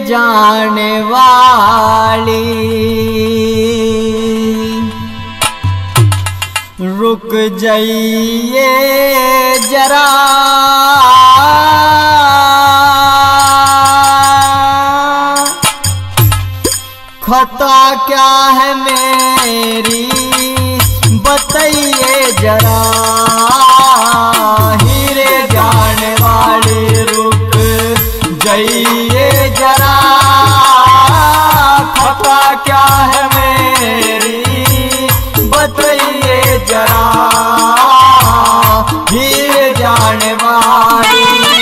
जाने वाली। रुक जाइए जरा, खता क्या है मेरी बताइए जरा। हीरे जाने वाली रुक जाइए जरा, खता क्या है मेरी बताइए जरा। हीरे जाने वाली।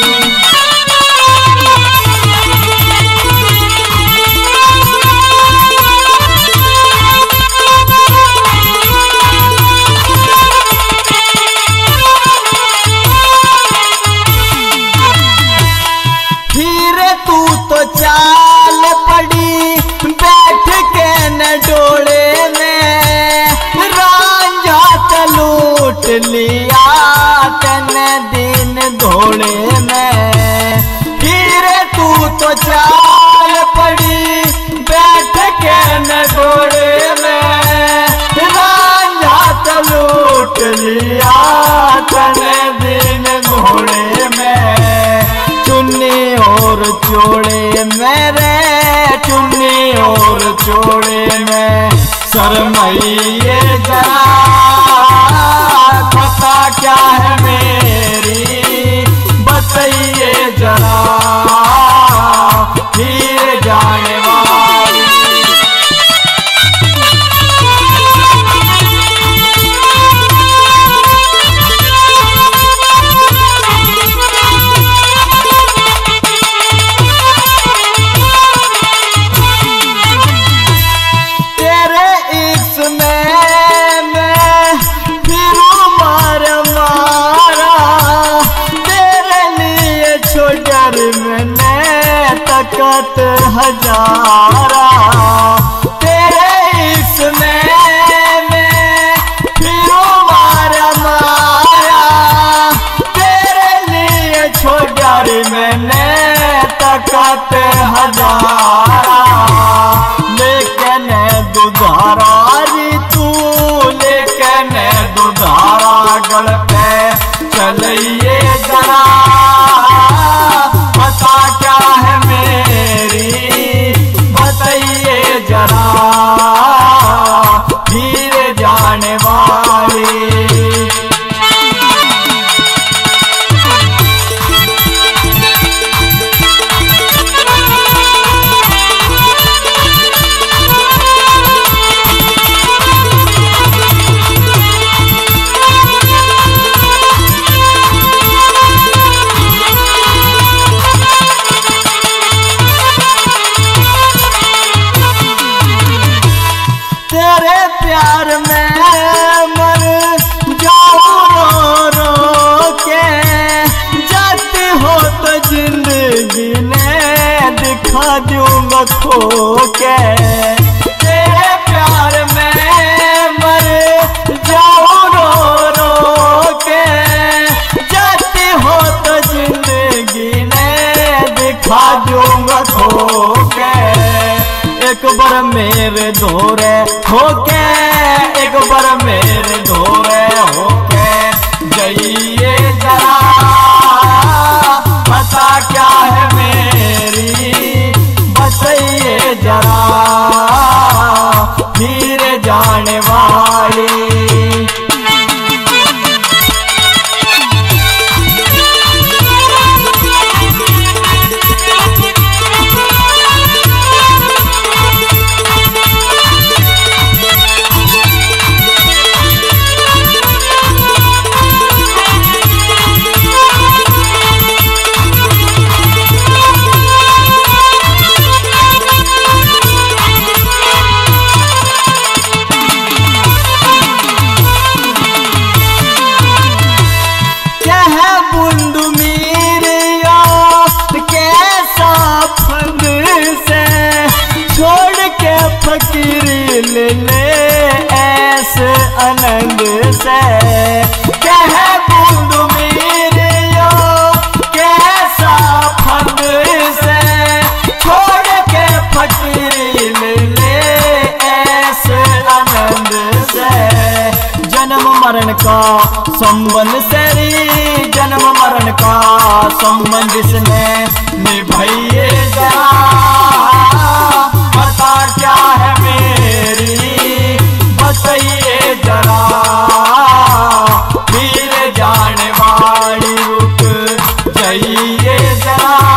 चाल पड़ी बैठ के न डोले में, रांझा तो लूट लिया तन दिन घोड़े में। हीरे तू तो चाल पड़ी बैठ के न डोले में, रांझा तो लूट लिया तन दिन घोड़े में। चुन्नी और चोड़े मेरे, चुन्नी और चोड़े में शर्माइए जरा, खता क्या है मेरी बताइए जरा। हीरे जाने वाली। तकत हजारा तेरे इसमें में फिरो मारा मारा, तेरे लिए छोड़ मैंने तकत हजारा। लेकिन दुधारा री तू, लेकिन दुधारा गल पे चलिए जरा, पता क्या है मेरी बताइए जरा। हीरे जाने वाली। तेरे प्यार में मर जाऊं रो रो के, जाती हो तो जिंदगी ने दिखा दूंगा खो के। तेरे प्यार में मर जाऊं रो रो के, जाती हो तो जिंदगी ने दिखा दूंगा खो के। एक बार मेरे धोरे होके, एक बार मेरे धोरे होके जाइए जरा, पता क्या है मेरी बताइए जरा। हीरे जाने वाली। फकीरी ले ले ऐसे आनंद से, कह बूंद मेरे यो कैसा फंद से, छोड़ का संबंध तेरी जन्म मरण का संबंध इसने निभाइए जरा, बता क्या है मेरी बताइए जरा, वीर जाने वाली रुक जाइए जरा।